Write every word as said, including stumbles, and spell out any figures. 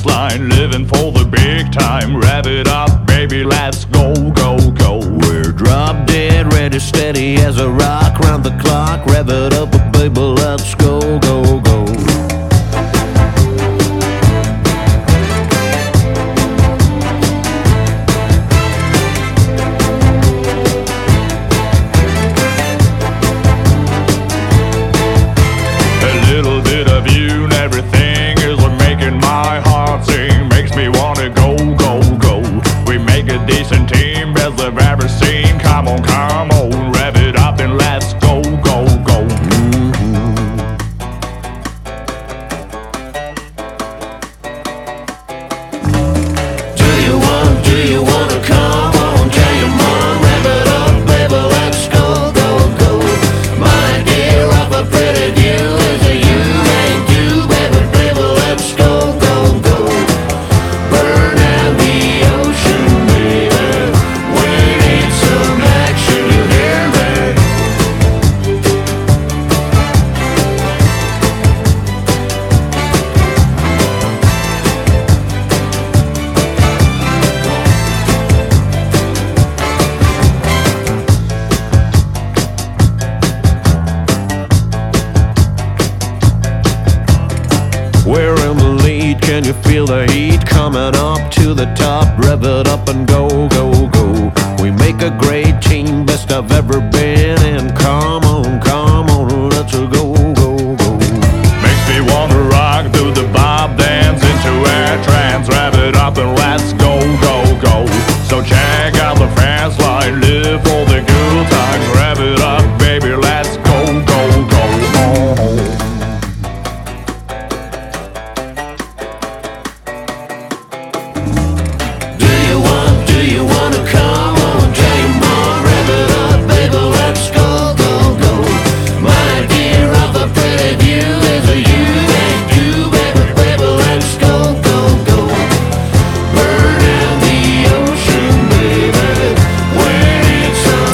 fast line, living for the big time. Rev it up, baby, let's go, go, go. We're drop dead, ready, steady as a rock. Round the clock, rev it up, baby, let's go, go, go. A little bit of you and everything is what making my heart sing. Makes me wanna go, go, go. We make a decent team, best I've ever seen. Come on, come on, rev it up and let's go, go, go. Do you want, do you wanna come on? Tell your mom, rev it up, baby, let's go, go, go. My dear, off a pretty view is a you ain't you, baby, baby, let's go, go, go. Burn out the ocean, baby. We need some action, you hear me? We're in the lead, can you feel the heat coming up to the top? Rev it up and go, go, go. We make a great team, best I've ever been in. Come on, come on, let's go, go, go. Makes me wanna rock, do the bob dance into a trance. Rev it up and let's go, go, go. So check out the fast line, live for the good time.